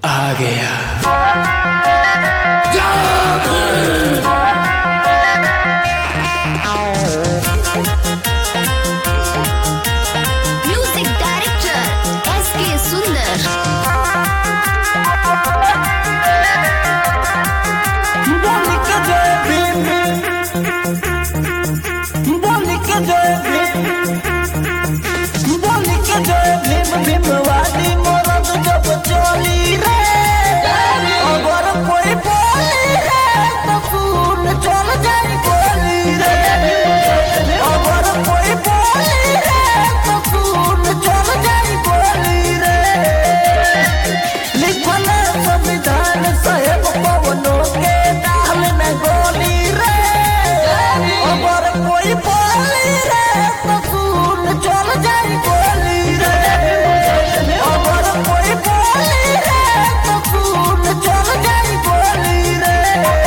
आ गया। Music director SK सुंदर। भीमवादी मोरद जब चली रे, अगर कोई बोली रे तो सुन चल जाई बोली रे, अगर कोई बोली रे तो सुन चल जाई बोली रे। लिखल संविधान साहेब पवनों के डाल में गोली रे, अगर कोई बोली रे तो सुन चल जाई बोली रे, अगर कोई बोली रे तो सुन चल जाई बोली रे।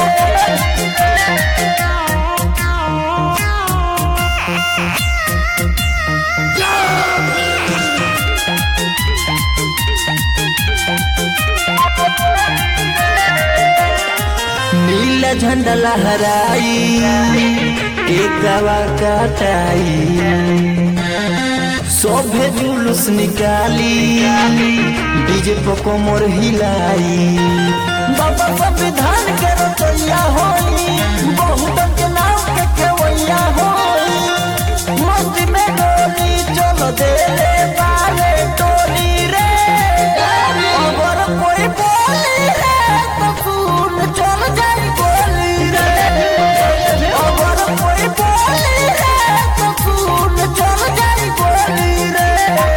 नीला झंडा लहराई एकवा काटाई, सोभे जुलूस निकाली डीजे पर कोमर हिलाई। बाबा संविधान के रचैया होई, बहुत के नाम के केवैया होई, मस्ती में डोली चल दे रे बाले टोली रे, अगर कोई बोली रे तो सुन चल जाई बोली रे, अगर कोई बोली रे तो सुन चल जाई बोली रे।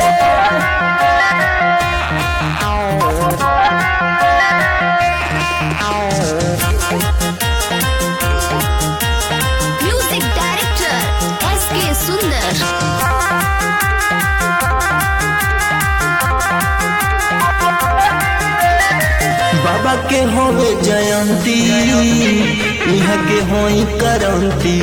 म्यूजिक डायरेक्टर एसके सुंदर। बाबा के होवे जयंती, यहाँ के होई करंती,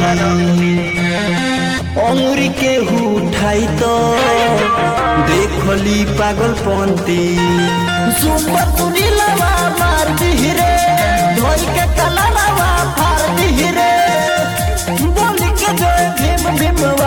अंगुरी के उठाई तो देखली पागलपंती। सुपर सुनीलवा मार दी रे, धोई के कलरवा फाड़ दी रे, बोल के जय भीम भीम